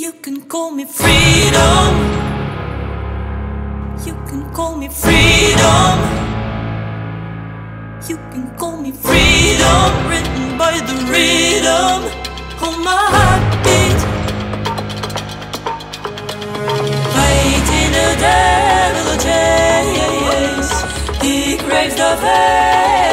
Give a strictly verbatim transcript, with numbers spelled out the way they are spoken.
You can call me freedom. You can call me freedom. You can call me freedom. Written by the rhythm of my heartbeat. Fighting the devil chase. He craves the faith.